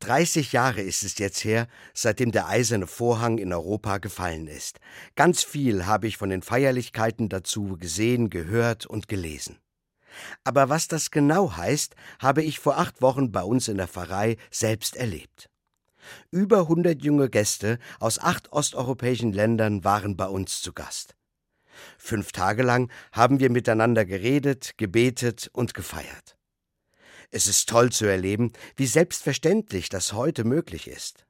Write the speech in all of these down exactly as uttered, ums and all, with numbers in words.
dreißig Jahre ist es jetzt her, seitdem der eiserne Vorhang in Europa gefallen ist. Ganz viel habe ich von den Feierlichkeiten dazu gesehen, gehört und gelesen. Aber was das genau heißt, habe ich vor acht Wochen bei uns in der Pfarrei selbst erlebt. Über hundert junge Gäste aus acht osteuropäischen Ländern waren bei uns zu Gast. Fünf Tage lang haben wir miteinander geredet, gebetet und gefeiert. Es ist toll zu erleben, wie selbstverständlich das heute möglich ist.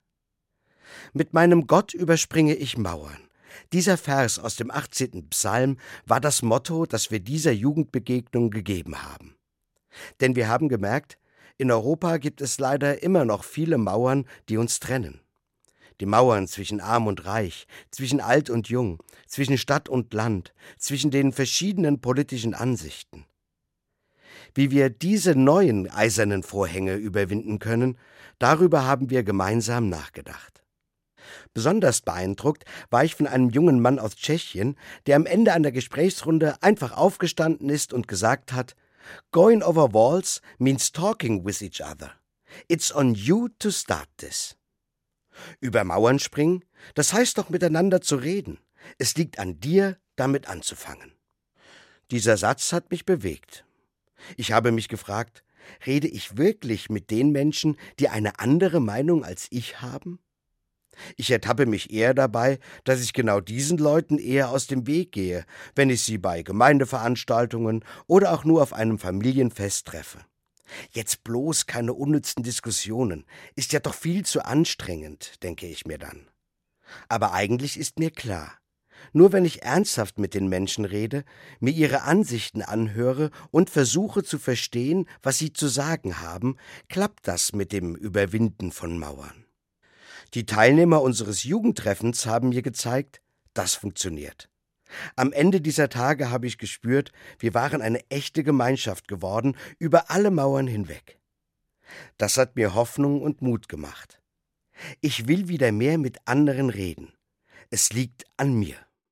Mit meinem Gott überspringe ich Mauern. Dieser Vers aus dem achtzehnten Psalm war das Motto, das wir dieser Jugendbegegnung gegeben haben. Denn wir haben gemerkt, in Europa gibt es leider immer noch viele Mauern, die uns trennen. Die Mauern zwischen Arm und Reich, zwischen Alt und Jung, zwischen Stadt und Land, zwischen den verschiedenen politischen Ansichten. Wie wir diese neuen eisernen Vorhänge überwinden können, darüber haben wir gemeinsam nachgedacht. Besonders beeindruckt war ich von einem jungen Mann aus Tschechien, der am Ende einer Gesprächsrunde einfach aufgestanden ist und gesagt hat: "Going over walls means talking with each other. It's on you to start this." Über Mauern springen, das heißt doch miteinander zu reden. Es liegt an dir, damit anzufangen. Dieser Satz hat mich bewegt. Ich habe mich gefragt, rede ich wirklich mit den Menschen, die eine andere Meinung als ich haben? Ich ertappe mich eher dabei, dass ich genau diesen Leuten eher aus dem Weg gehe, wenn ich sie bei Gemeindeveranstaltungen oder auch nur auf einem Familienfest treffe. Jetzt bloß keine unnützen Diskussionen, ist ja doch viel zu anstrengend, denke ich mir dann. Aber eigentlich ist mir klar, nur wenn ich ernsthaft mit den Menschen rede, mir ihre Ansichten anhöre und versuche zu verstehen, was sie zu sagen haben, klappt das mit dem Überwinden von Mauern. Die Teilnehmer unseres Jugendtreffens haben mir gezeigt, das funktioniert. Am Ende dieser Tage habe ich gespürt, wir waren eine echte Gemeinschaft geworden, über alle Mauern hinweg. Das hat mir Hoffnung und Mut gemacht. Ich will wieder mehr mit anderen reden. Es liegt an mir.